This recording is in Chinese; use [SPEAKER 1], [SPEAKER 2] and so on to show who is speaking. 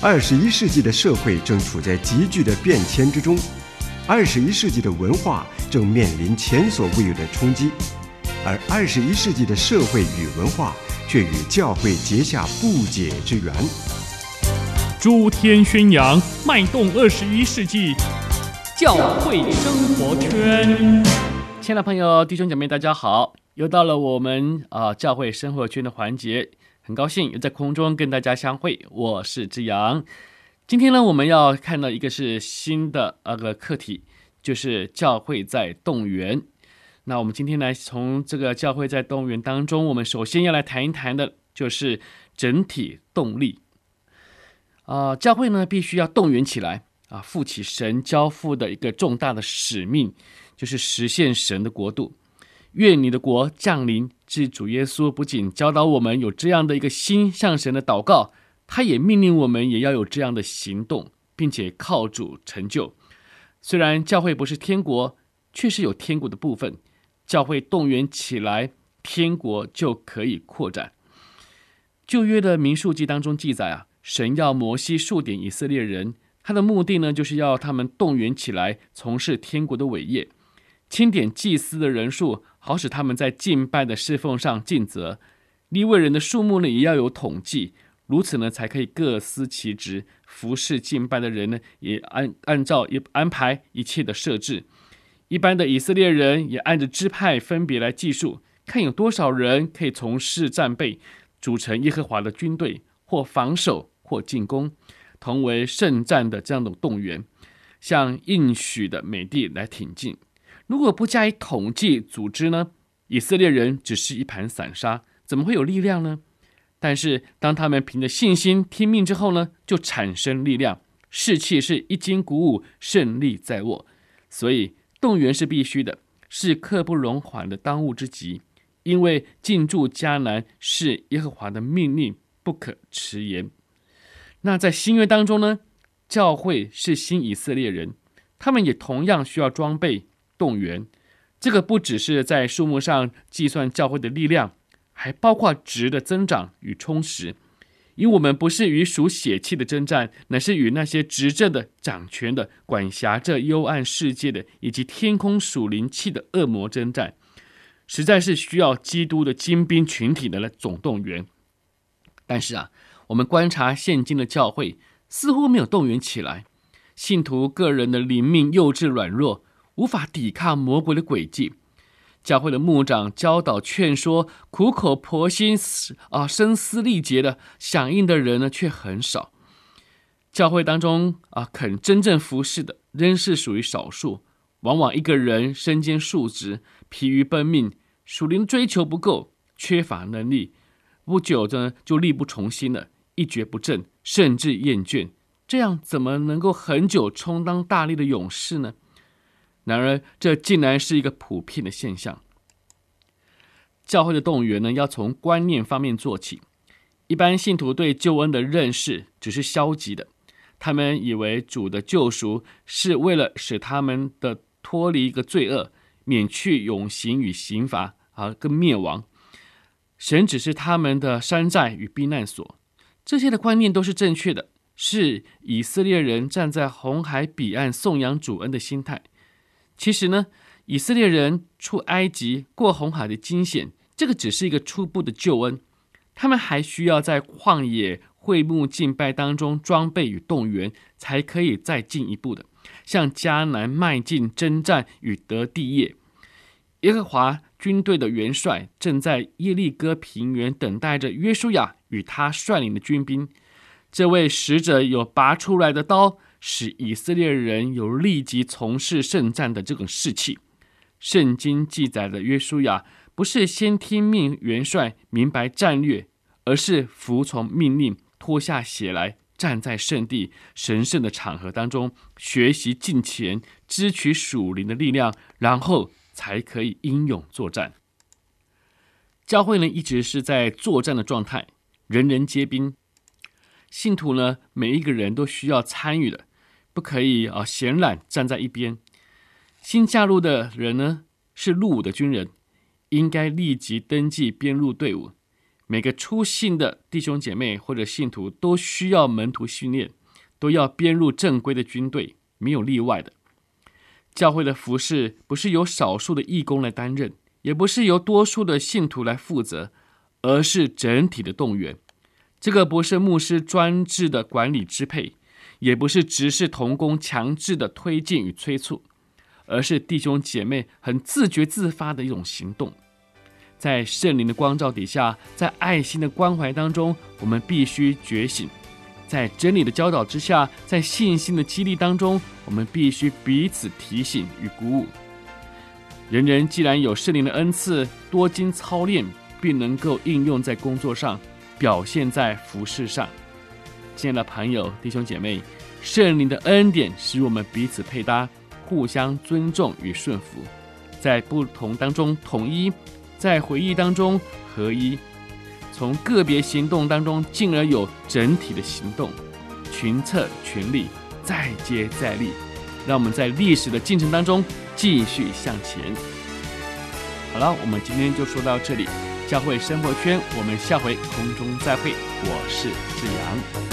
[SPEAKER 1] 21世纪的社会正处在急剧的变迁之中，21世纪的文化正面临前所未有的冲击，而21世纪的社会与文化却与教会结下不解之缘。
[SPEAKER 2] 诸天宣扬，脉动21世纪，教会生活圈。亲爱的朋友、弟兄姐妹，大家好，又到了我们教会生活圈的环节，很高兴又在空中跟大家相会，我是志阳。今天呢，我们要看到一个是新的课题，就是教会在动员。那我们今天来从这个教会在动员当中，我们首先要来谈一谈的就是整体动力。教会呢必须要动员起来负起神交付的一个重大的使命，就是实现神的国度。愿你的国降临。至主耶稣不仅教导我们有这样的一个心向神的祷告，他也命令我们也要有这样的行动，并且靠主成就。虽然教会不是天国，却是有天国的部分。教会动员起来，天国就可以扩展。旧约的民数记当中记载神要摩西数点以色列人，他的目的呢，就是要他们动员起来，从事天国的伟业，清点祭司的人数，好使他们在敬拜的侍奉上尽责。利未人的数目呢，也要有统计，如此呢，才可以各司其职。服侍敬拜的人呢，也按照安排一切的设置。一般的以色列人也按着支派分别来计数，看有多少人可以从事战备，组成耶和华的军队，或防守或进攻，同为圣战的这样的动员，向应许的美地来挺进。如果不加以统计组织呢，以色列人只是一盘散沙，怎么会有力量呢？但是当他们凭着信心听命之后呢，就产生力量，士气是一经鼓舞，胜利在握。所以动员是必须的，是刻不容缓的当务之急，因为进驻迦南是耶和华的命令，不可迟延。那在新约当中呢，教会是新以色列人，他们也同样需要装备动员。这个不只是在数目上计算教会的力量，还包括质的增长与充实。因为我们不是与属血气的征战，乃是与那些执政的、掌权的、管辖着幽暗世界的，以及天空属灵气的恶魔征战，实在是需要基督的精兵群体的总动员。但是我们观察现今的教会似乎没有动员起来，信徒个人的灵命幼稚软弱，无法抵抗魔鬼的诡计。教会的牧长教导劝说，苦口婆心声嘶力竭的响应的人呢，却很少。教会当中肯真正服侍的仍是属于少数，往往一个人身兼数职，疲于奔命，属灵追求不够，缺乏能力，不久就力不从心了，一蹶不振，甚至厌倦。这样怎么能够很久充当大力的勇士呢？然而这竟然是一个普遍的现象。教会的动员呢，要从观念方面做起。一般信徒对救恩的认识只是消极的，他们以为主的救赎是为了使他们的脱离一个罪恶，免去永刑与刑罚跟灭亡。神只是他们的山寨与避难所。这些的观念都是正确的，是以色列人站在红海彼岸颂扬主恩的心态。其实呢，以色列人出埃及过红海的惊险，这个只是一个初步的救恩，他们还需要在旷野会幕敬拜当中装备与动员，才可以再进一步的向迦南迈进征战与得地业。耶和华军队的元帅正在耶利哥平原等待着约书亚与他率领的军兵。这位使者有拔出来的刀，使以色列人有立即从事圣战的这种士气。圣经记载的约书亚不是先听命元帅明白战略，而是服从命令，脱下鞋来，站在圣地神圣的场合当中，学习敬虔，支取属灵的力量，然后才可以英勇作战。教会呢，一直是在作战的状态，人人皆兵。信徒呢，每一个人都需要参与的，不可以闲懒站在一边。新加入的人呢，是入伍的军人，应该立即登记编入队伍。 每个初信的弟兄姐妹或者信徒都需要门徒训练，都要编入正规的军队，没有例外的。教会的服事不是由少数的义工来担任，也不是由多数的信徒来负责，而是整体的动员。这个不是牧师专制的管理支配，也不是执事同工强制的推进与催促，而是弟兄姐妹很自觉自发的一种行动。在圣灵的光照底下，在爱心的关怀当中，我们必须觉醒；在真理的教导之下，在信心的激励当中，我们必须彼此提醒与鼓舞。人人既然有圣灵的恩赐，多经操练，并能够应用在工作上，表现在服事上。亲爱的朋友弟兄姐妹，圣灵的恩典使我们彼此配搭，互相尊重与顺服，在不同当中统一，在回忆当中合一，从个别行动当中进而有整体的行动，群策群力，再接再厉，让我们在历史的进程当中继续向前。好了，我们今天就说到这里，教会生活圈，我们下回空中再会，我是志阳。